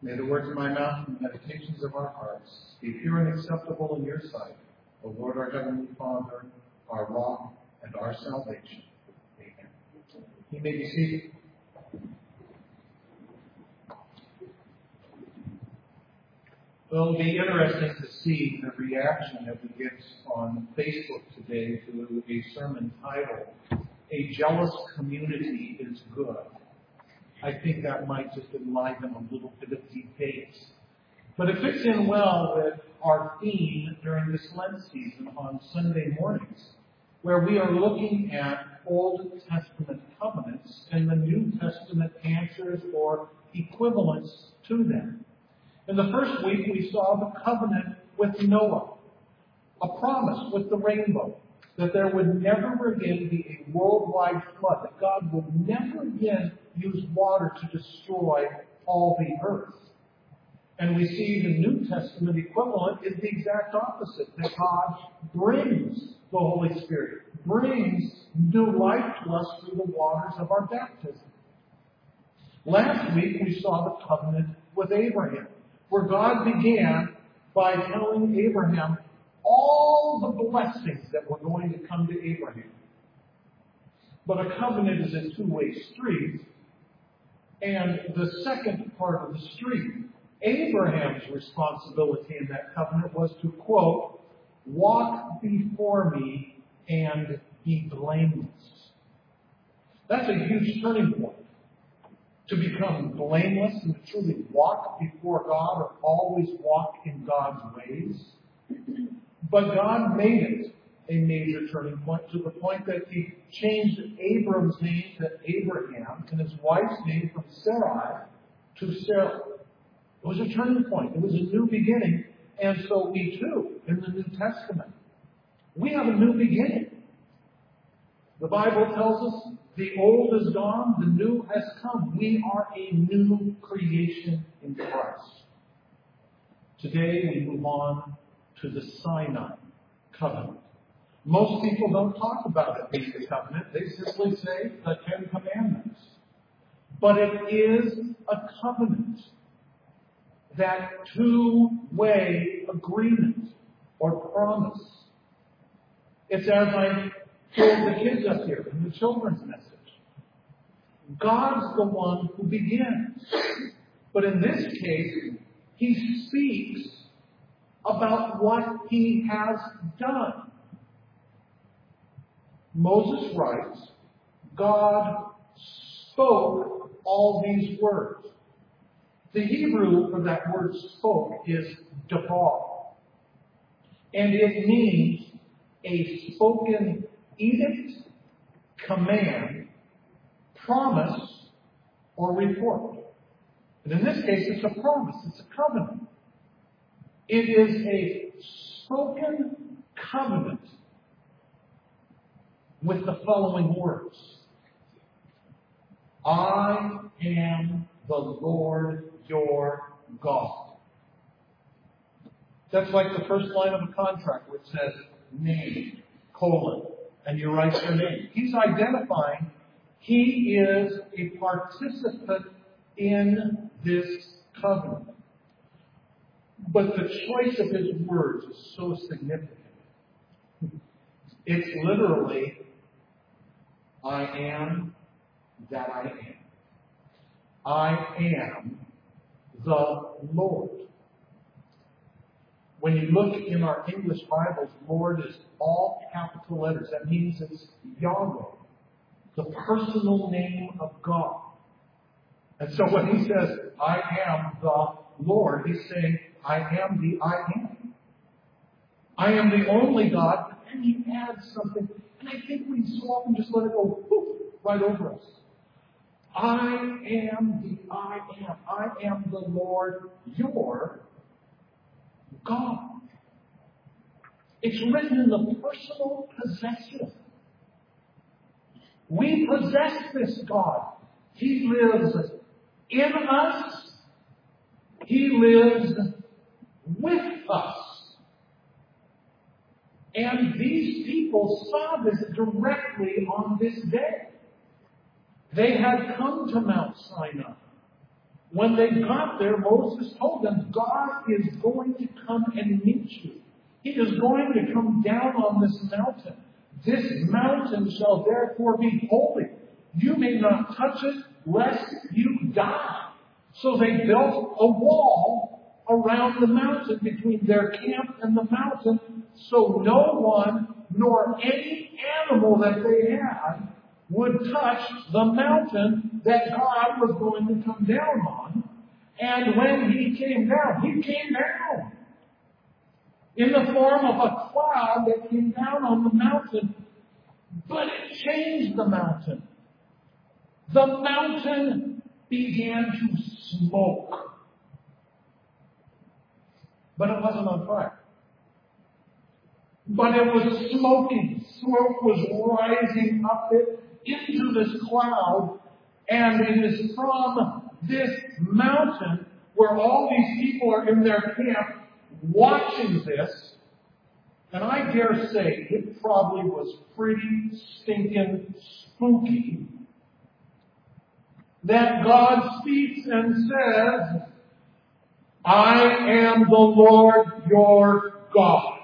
May the words of my mouth and the meditations of our hearts be pure and acceptable in your sight, O Lord, our Heavenly Father, our rock and our salvation. Amen. You may be seated. Well, it'll be interesting to see the reaction that we get on Facebook today to a sermon titled, "A Jealous Community is Good." I think that might just enliven a little bit of debate. But it fits in well with our theme during this Lent season on Sunday mornings, where we are looking at Old Testament covenants and the New Testament answers or equivalents to them. In the first week, we saw the covenant with Noah, a promise with the rainbow, that there would never again be a worldwide flood, that God would never again use water to destroy all the earth. And we see the New Testament equivalent is the exact opposite, that God brings the Holy Spirit, brings new life to us through the waters of our baptism. Last week, we saw the covenant with Abraham, where God began by telling Abraham all the blessings that were going to come to Abraham. But a covenant is a two-way street, and the second part of the street, Abraham's responsibility in that covenant was to, quote, "walk before me and be blameless." That's a huge turning point. To become blameless and to truly walk before God or always walk in God's ways. But God made it a major turning point to the point that He changed Abram's name to Abraham and his wife's name from Sarai to Sarah. It was a turning point. It was a new beginning. And so we too, in the New Testament, we have a new beginning. The Bible tells us the old is gone, the new has come. We are a new creation in Christ. Today we move on to the Sinai covenant. Most people don't talk about it being a covenant. They simply say the Ten Commandments. But it is a covenant. That two-way agreement or promise. It's as I told the kids up here in the children's message. God's the one who begins. But in this case, He speaks about what He has done. Moses writes, God spoke all these words. The Hebrew for that word spoke is dabar. And it means a spoken edict, command, promise, or report. And in this case, it's a promise. It's a covenant. It is a spoken covenant with the following words. I am the Lord your God. That's like the first line of a contract which says name, colon, and you write your name. He's identifying He is a participant in this covenant. But the choice of His words is so significant. It's literally, I am that I am. I am the Lord. When you look in our English Bibles, Lord is all capital letters. That means it's Yahweh, the personal name of God. And so when He says, I am the Lord, He's saying, I am the I am. I am the only God. But then He adds something, and I think we so often just let it go poof, right over us. I am the I am. I am the Lord your God. It's written in the personal possessive. We possess this God. He lives in us. He lives with us. And these people saw this directly on this day. They had come to Mount Sinai. When they got there, Moses told them, God is going to come and meet you. He is going to come down on this mountain. This mountain shall therefore be holy. You may not touch it, lest you die. So they built a wall around the mountain between their camp and the mountain, so no one nor any animal that they had would touch the mountain that God was going to come down on. And when He came down in the form of a cloud that came down on the mountain, but it changed the mountain. The mountain began to smoke. But it wasn't on fire. But it was smoking. Smoke was rising up it into this cloud. And it is from this mountain where all these people are in their camp watching this. And I dare say it probably was pretty stinking spooky that God speaks and says, I am the Lord your God.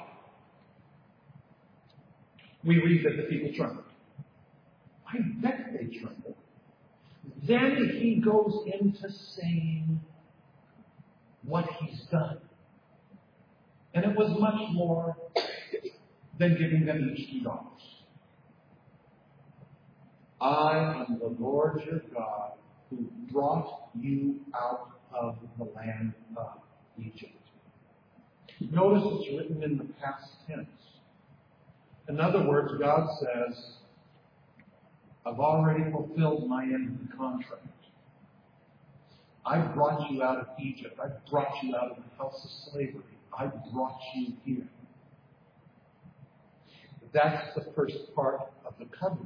We read that the people trembled. I bet they trembled. Then He goes into saying what He's done. And it was much more than giving them each $2. I am the Lord your God who brought you out of the land of Egypt. Notice it's written in the past tense. In other words, God says, I've already fulfilled my end of the contract. I brought you out of Egypt. I brought you out of the house of slavery. I brought you here. That's the first part of the covenant.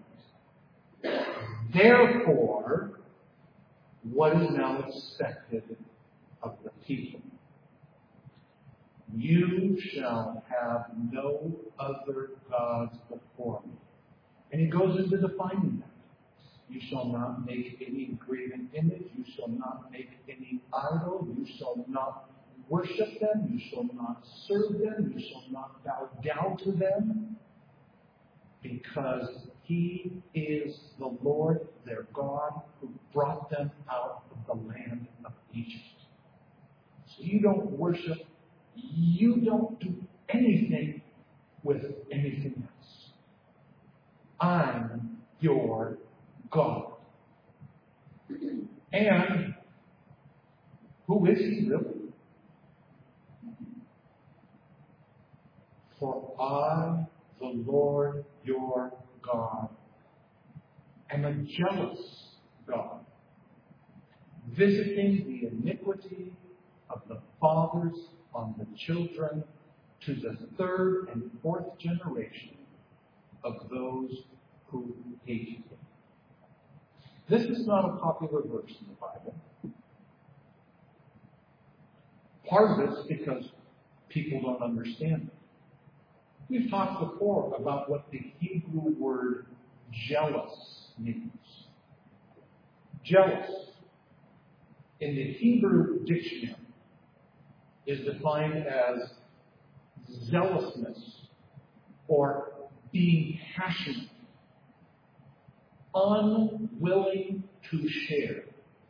Therefore, what is now expected of the people? You shall have no other gods before me. And He goes into defining that. You shall not make any graven image. You shall not make any idol. You shall not worship them. You shall not serve them. You shall not bow down to them. Because He is the Lord, their God, who brought them out of the land of Egypt. So you don't worship, you don't do anything with anything else. I'm your God. And who is He really? For I, the Lord your God, am a jealous God, visiting the iniquity of the fathers on the children to the third and fourth generation of those who hate Him. This is not a popular verse in the Bible. Part of it's because people don't understand it. We've talked before about what the Hebrew word jealous means. Jealous, in the Hebrew dictionary, is defined as zealousness or being passionate, unwilling to share.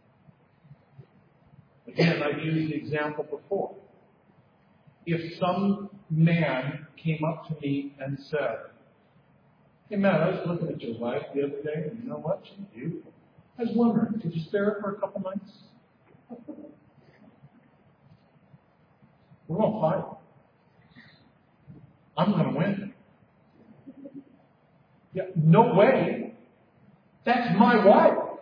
Again, I've used the example before. If some man came up to me and said, hey man, I was looking at your wife the other day, and you know what? She's beautiful. I was wondering, could you spare her for a couple nights? We're going to fight. I'm going to win. Yeah, no way. That's my wife.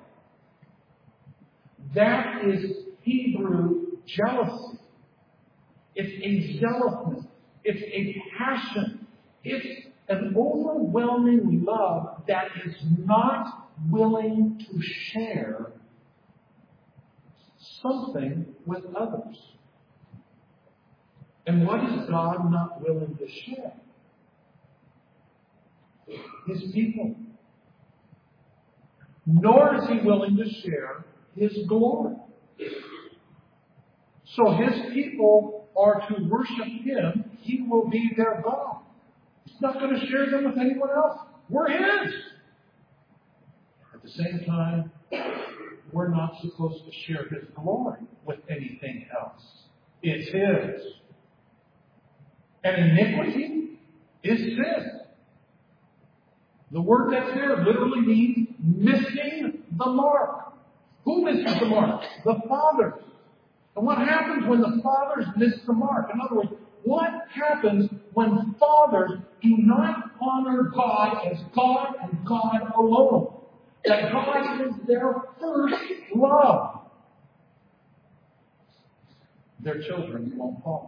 That is Hebrew jealousy. It's a zealousness. It's a passion. It's an overwhelming love that is not willing to share something with others. And what is God not willing to share? His people. Nor is He willing to share His glory. So His people are to worship Him. He will be their God. He's not going to share them with anyone else. We're His. At the same time, we're not supposed to share His glory with anything else. It's His. And iniquity is sin. The word that's there literally means missing the mark. Who misses the mark? The fathers. And what happens when the fathers miss the mark? In other words, what happens when fathers do not honor God as God and God alone? That God is their first love. Their children won't follow.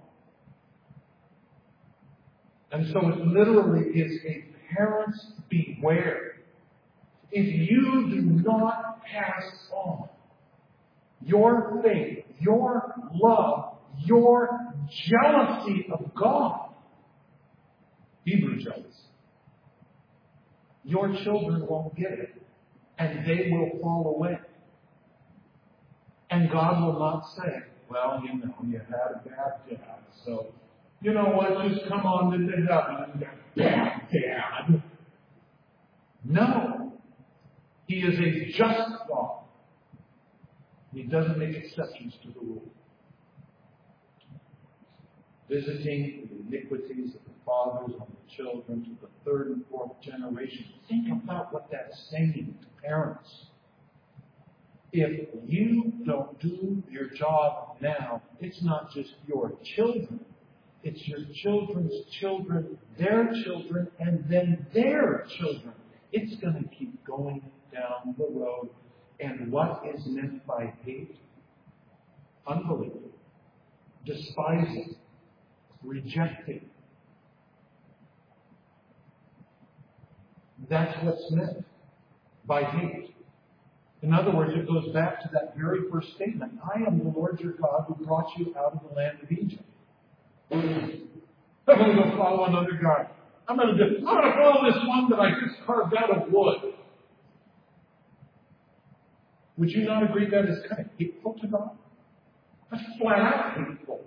And so it literally is a parent's beware. If you do not pass on your faith, your love, your jealousy of God, Hebrew jealousy, your children won't get it. And they will fall away. And God will not say, well, you had a bad dad, so, you know what, just come on into heaven and bad dad. No. He is a just God. He doesn't make exceptions to the rule. Visiting the iniquities of the fathers on the children to the third and fourth generation. Think about what that's saying to parents. If you don't do your job now, it's not just your children. It's your children's children, their children, and then their children. It's going to keep going down the road. And what is meant by hate? Unbelief, despising, rejecting. That's what's meant by hate. In other words, it goes back to that very first statement. I am the Lord your God who brought you out of the land of Egypt. I'm going to go follow another God. I'm going to follow this one that I just carved out of wood. Would you not agree that is kind of hateful to God? That's flat out hateful.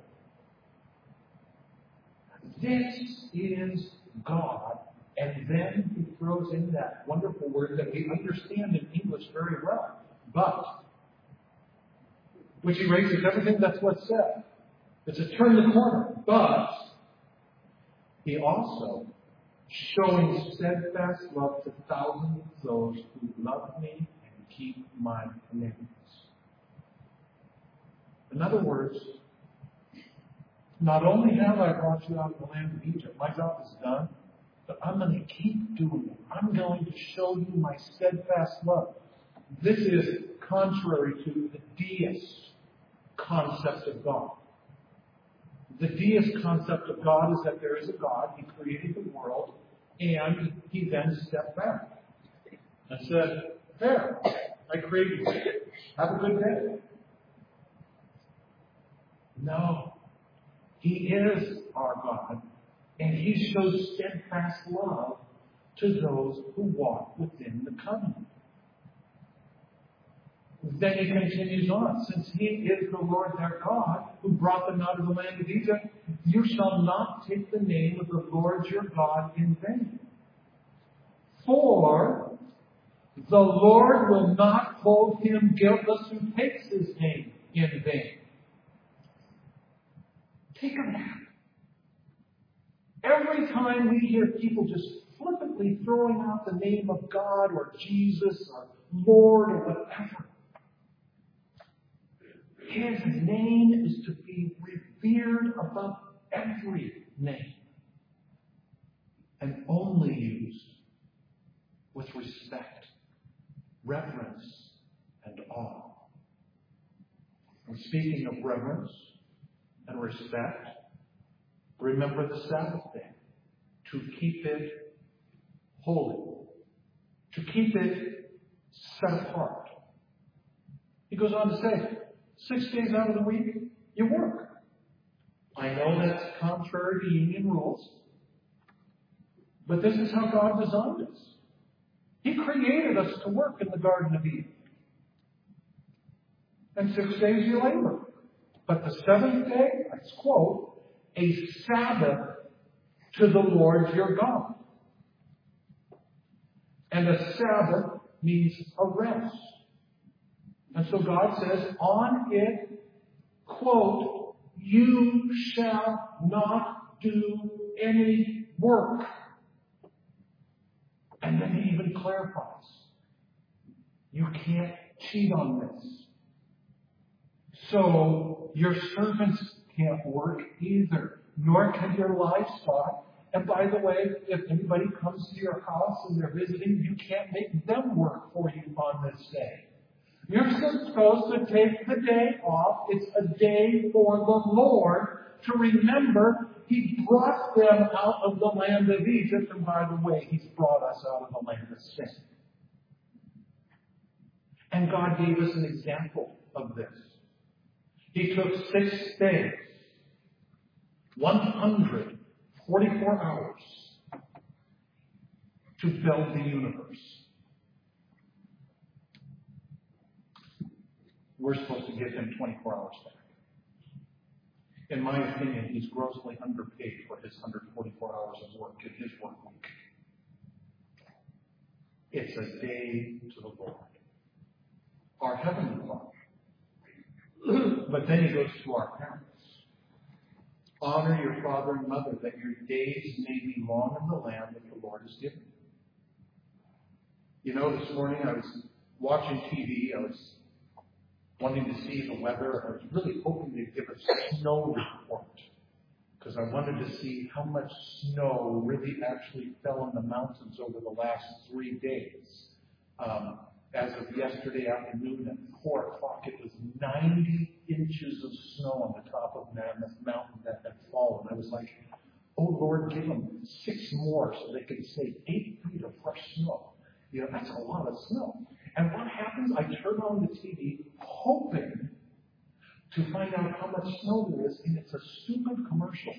This is God. And then he throws in that wonderful word that we understand in English very well. But. Which erases everything that's what's said. It's a turn the corner. But. He also, showing steadfast love to thousands of those who love me and keep my commandments. In other words, not only have I brought you out of the land of Egypt, my job is done, but I'm going to keep doing it. I'm going to show you my steadfast love. This is contrary to the deist concept of God. The deist concept of God is that there is a God. He created the world, and he then stepped back and said, there, I created you. Have a good day. No. He is our God, and he shows steadfast love to those who walk within the covenant. Then he continues on. Since he is the Lord their God, who brought them out of the land of Egypt, you shall not take the name of the Lord your God in vain. For the Lord will not hold him guiltless who takes his name in vain. Take a nap. Every time we hear people just flippantly throwing out the name of God or Jesus or Lord or whatever, his name is to be revered above every name and only used with respect, reverence, and awe. And speaking of reverence and respect, remember the Sabbath day, to keep it holy, to keep it set apart. He goes on to say, 6 days out of the week, you work. I know that's contrary to union rules, but this is how God designed us. He created us to work in the Garden of Eden. And 6 days you labor. But the seventh day, let's quote, a Sabbath to the Lord your God. And a Sabbath means a rest. And so God says, on it, quote, you shall not do any work. And then he even clarifies, you can't cheat on this. So your servants can't work either, nor can your livestock. And by the way, if anybody comes to your house and they're visiting, you can't make them work for you on this day. You're supposed to take the day off. It's a day for the Lord to remember He brought them out of the land of Egypt. And by the way, He's brought us out of the land of sin. And God gave us an example of this. He took 6 days, 144 hours to build the universe. We're supposed to give Him 24 hours back. In my opinion, He's grossly underpaid for His 144 hours of work in His work week. It's a day to the Lord, our Heavenly Father. But then He goes to our parents. Honor your father and mother, that your days may be long in the land that the Lord has given you. You know, this morning I was watching TV. I was wanting to see the weather. I was really hoping they'd give a snow report, because I wanted to see how much snow really actually fell in the mountains over the last 3 days. As of yesterday afternoon at 4 o'clock, it was 90 inches of snow on the top of Mammoth Mountain that had fallen. I was like, oh Lord, give them 6 more so they can save 8 feet of fresh snow. You know, that's a lot of snow. And what happens? I turn on the TV hoping to find out how much snow there is, and it's a stupid commercial.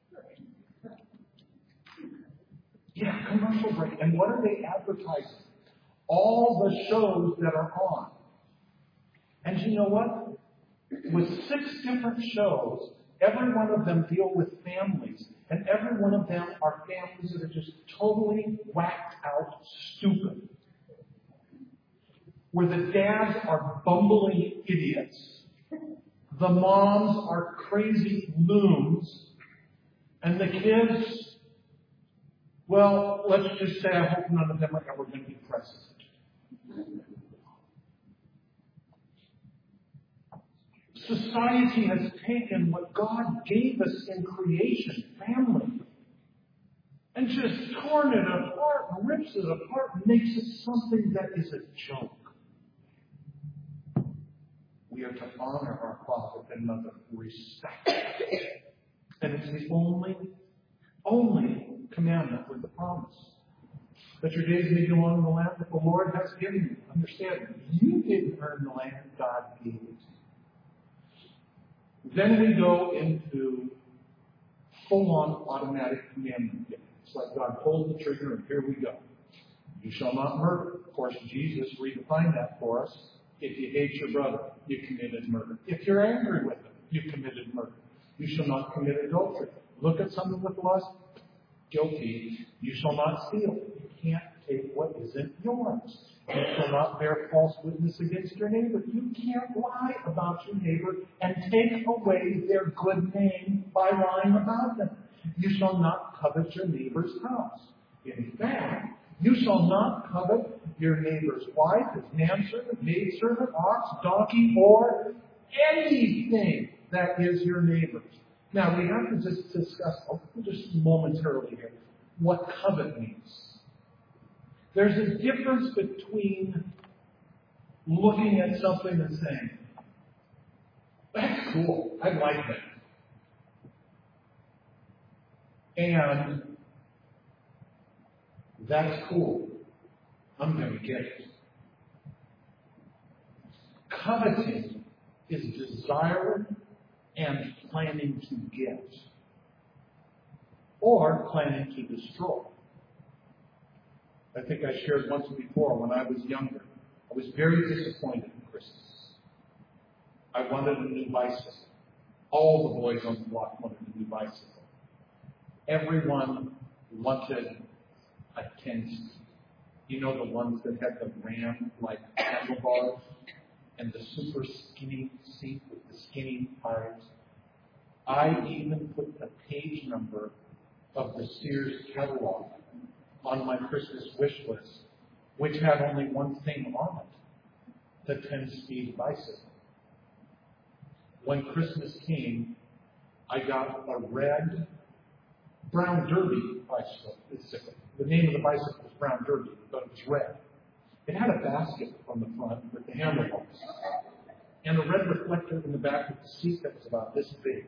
Yeah, commercial break. And what are they advertising? All the shows that are on. And you know what? With 6 different shows, every one of them deal with families. And every one of them are families that are just totally whacked out stupid. Where the dads are bumbling idiots. The moms are crazy loons. And the kids, well, let's just say I hope none of them are ever going to be president. Society has taken what God gave us in creation, family, and just torn it apart, and rips it apart, and makes it something that is a joke. We are to honor our father and mother, respect. And it's the only commandment with the promise. That your days may go on in the land that the Lord has given you. Understand, you didn't earn the land, God gave it. Then we go into full-on automatic commandment. It's like God pulled the trigger and here we go. You shall not murder. Of course, Jesus redefined that for us. If you hate your brother, you committed murder. If you're angry with him, you committed murder. You shall not commit adultery. Look at someone with lust. Guilty. You shall not steal. You can't take what isn't yours. You shall not bear false witness against your neighbor. You can't lie about your neighbor and take away their good name by lying about them. You shall not covet your neighbor's house. In fact, you shall not covet your neighbor's wife, his manservant, maidservant, ox, donkey, or anything that is your neighbor's. Now, we have to just discuss, just momentarily here, what covet means. There's a difference between looking at something and saying, that's cool, I like that. And that's cool, I'm going to get it. Coveting is desiring and planning to get, or planning to destroy. I think I shared once before, when I was younger, I was very disappointed in Christmas. I wanted a new bicycle. All the boys on the block wanted a new bicycle. Everyone wanted a 10-speed. You know, the ones that had the ram-like handlebars and the super skinny seat with the skinny tires. I even put the page number of the Sears catalog on my Christmas wish list, which had only one thing on it: the 10-speed bicycle. When Christmas came, I got a red Brown Derby bicycle. The name of the bicycle was Brown Derby, but it was red. It had a basket on the front with the handlebars and a red reflector in the back of the seat that was about this big.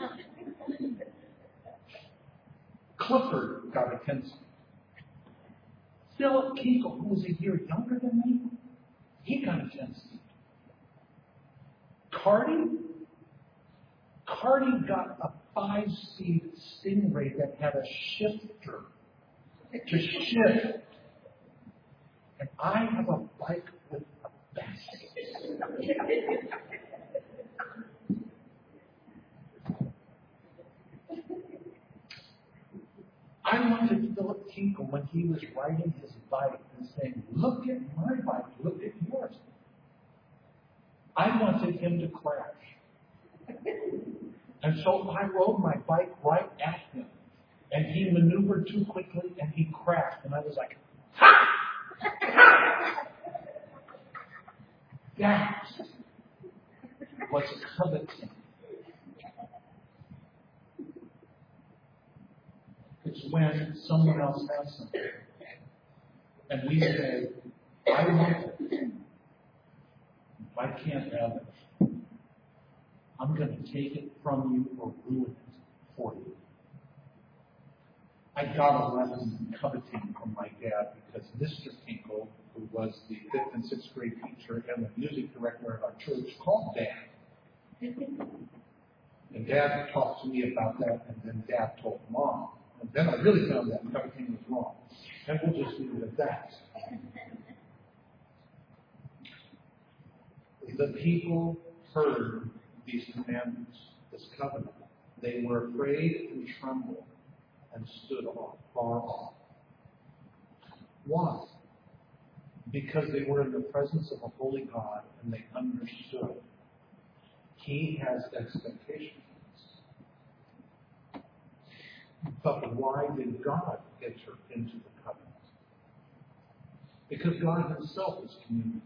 Clifford got a 10-speed. Philip Kinkle, who was a year younger than me, he got a 10-speed. Cardi got a 5-speed Stingray that had a shifter to shift. And I have a bike with a basket. I wanted Philip Kinkle, when he was riding his bike and saying, "Look at my bike, look at yours." I wanted him to crash. And so I rode my bike right at him. And he maneuvered too quickly and he crashed. And I was like, "Ha! Ha!" That was coveting. It's when someone else has something. And we say, "I want it. If I can't have it, I'm going to take it from you or ruin it for you." I got a lesson in coveting from my dad because Mr. Kinkle, who was the 5th and 6th grade teacher and the music director at our church, called Dad. And Dad talked to me about that, and then Dad told Mom. And then I really found that coveting was wrong. And we'll just leave it at that. The people heard these commandments, this covenant. They were afraid and trembled and stood far off. Why? Because they were in the presence of a holy God and they understood. He has expectations. But why did God enter into the covenant? Because God himself is community.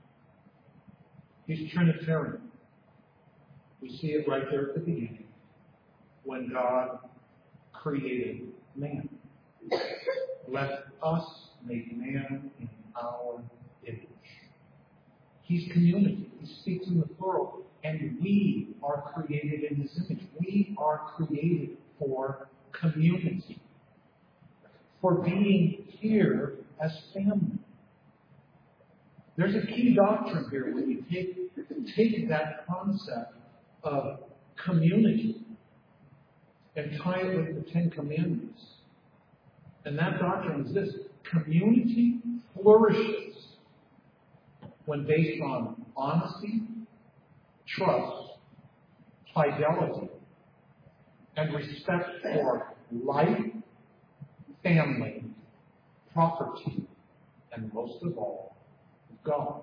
He's Trinitarian. We see it right there at the beginning when God created man. Let us make man in our image. He's community. He speaks in the plural. And we are created in his image. We are created for community. For being here as family. There's a key doctrine here when you take that concept of community and tie it with the 10 Commandments. And that doctrine is this: community flourishes when based on honesty, trust, fidelity, and respect for life, family, property, and most of all, God.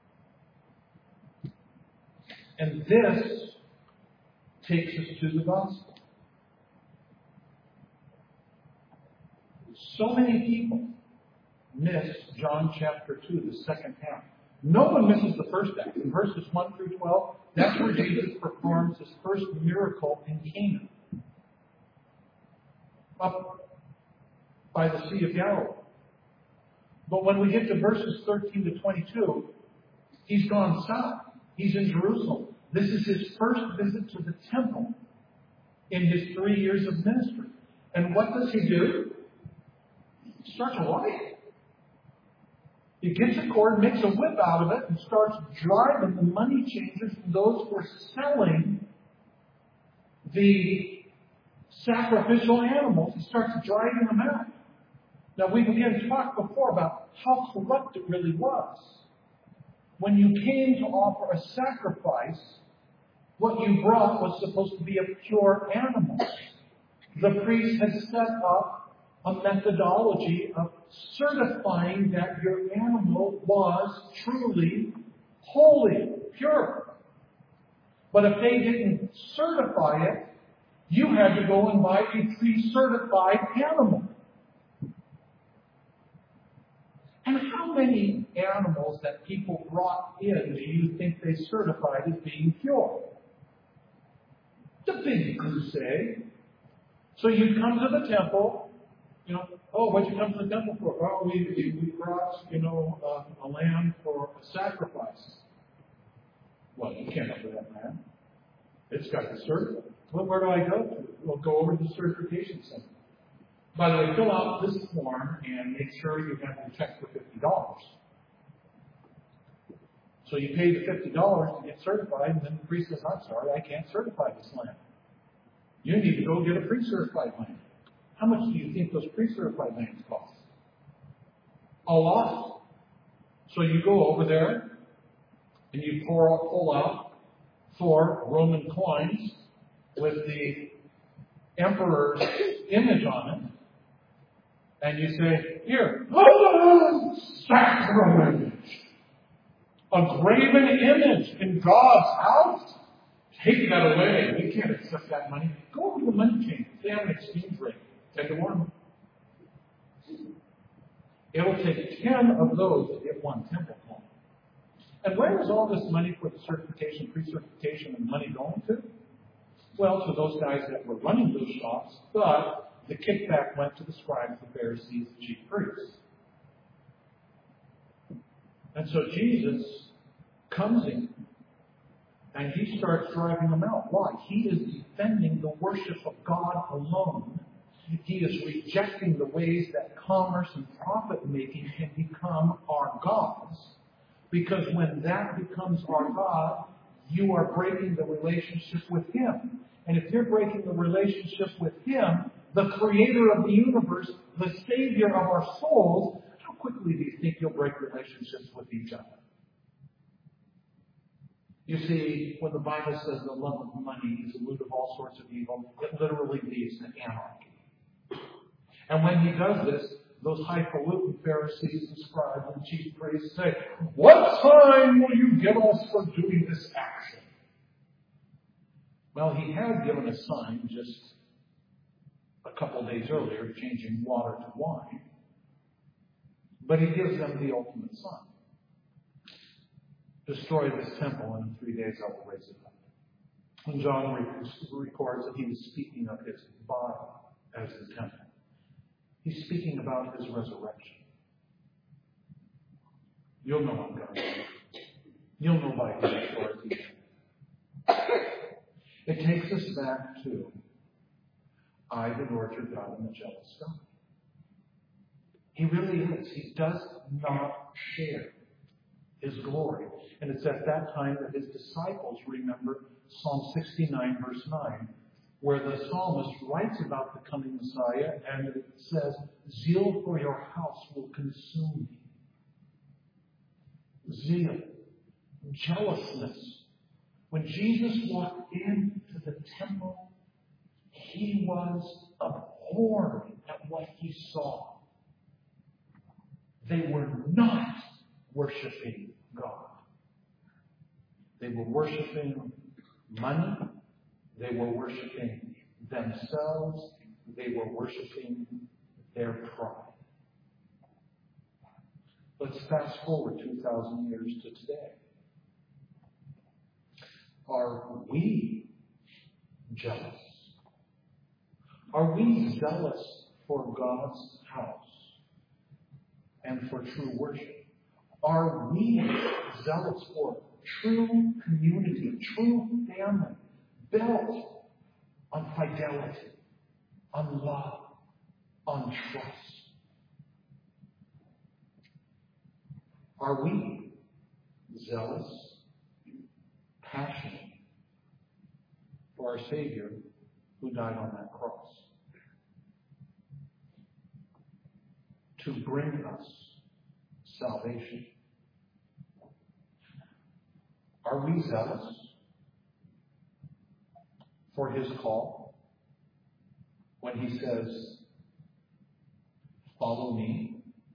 And this takes us to the gospel. So many people miss John chapter 2, the second half. No one misses the first act. In verses 1 through 12, that's where Jesus performs his first miracle in Cana, up by the Sea of Galilee. But when we get to verses 13 to 22, he's gone south. He's in Jerusalem. This is his first visit to the temple in his 3 years of ministry. And what does he do? He starts a riot. He gets a cord, makes a whip out of it, and starts driving the money changers and those who are selling the sacrificial animals. He starts driving them out. Now, we began to talk before about how corrupt it really was. When you came to offer a sacrifice, What you brought was supposed to be a pure animal. The priest had set up a methodology of certifying that your animal was truly holy, pure. But if they didn't certify it, you had to go and buy a pre-certified animal. And how many animals that people brought in do you think they certified as being pure? It's a big goose egg. So you come to the temple, oh, what'd you come to the temple for? Oh, we brought, a lamb for a sacrifice. Well, you can't offer that lamb. It's got to be certified. Well, where do I go to? Well, go over to the certification center. By the way, fill out this form and make sure you have your check for $50. So you pay the $50 to get certified, and then the priest says, I'm sorry, I can't certify this lamb. You need to go get a pre-certified lamb. How much do you think those pre-certified lambs cost? A lot. So you go over there, and you pull out 4 Roman coins with the emperor's image on it, and you say, here, sacrilege! A graven image in God's house? Take that away. We can't accept that money. Go over to the money chain. They have an exchange rate. 10 to 1. It'll take 10 of those to get 1 temple coin. And where is all this money for the certification, pre-certification, and money going to? Well, to those guys that were running those shops, but the kickback went to the scribes, the Pharisees, the chief priests. And so Jesus comes in, and he starts driving them out. Why? He is defending the worship of God alone. He is rejecting the ways that commerce and profit-making can become our gods. Because when that becomes our God, you are breaking the relationship with Him. And if you're breaking the relationship with Him, the Creator of the universe, the Savior of our souls, how quickly do you think you'll break relationships with each other? You see, when the Bible says the love of money is the root of all sorts of evil, it literally leads to anarchy. And when he does this, those highfalutin Pharisees and scribes and chief priests say, what sign will you give us for doing this action? Well, he had given a sign just a couple days earlier, changing water to wine. But he gives them the ultimate sign. Destroy this temple, and in 3 days I will raise it up. And John records that he was speaking of his body as the temple. He's speaking about his resurrection. You'll know I'm God. You'll know by his authority. It takes us back to I, the Lord your God, am a jealous God. He really is. He does not share his glory. And it's at that time that his disciples remember Psalm 69, verse 9, where the psalmist writes about the coming Messiah, and it says, zeal for your house will consume me. Zeal. Jealousness. When Jesus walked into the temple, he was abhorred at what he saw. They were not worshiping God. They were worshiping money. They were worshiping themselves. They were worshiping their pride. Let's fast forward 2,000 years to today. Are we jealous? Are we zealous for God's house and for true worship? Are we zealous for true community, true family, built on fidelity, on love, on trust? Are we zealous, passionate for our Savior who died on that cross to bring us salvation? Are we zealous for his call when he says, "Follow me"?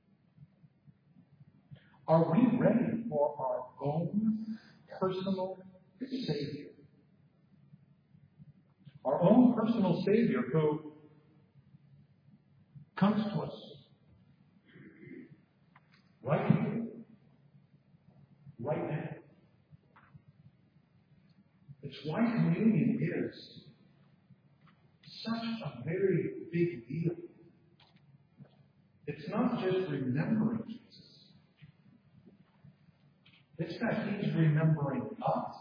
Are we ready for our own personal Savior? Our own personal Savior who comes to us right here, right now. It's why communion is such a very big deal. It's not just remembering Jesus. It's that He's remembering us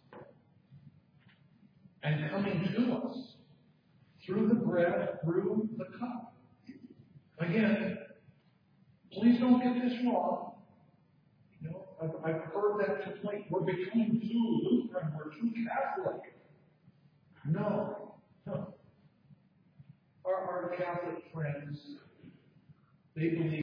and coming to us through the bread, through the cup. Again, please don't get this wrong. You know, I've heard that complaint. We're becoming too Lutheran. We're too Catholic. No. Our Catholic friends, they believe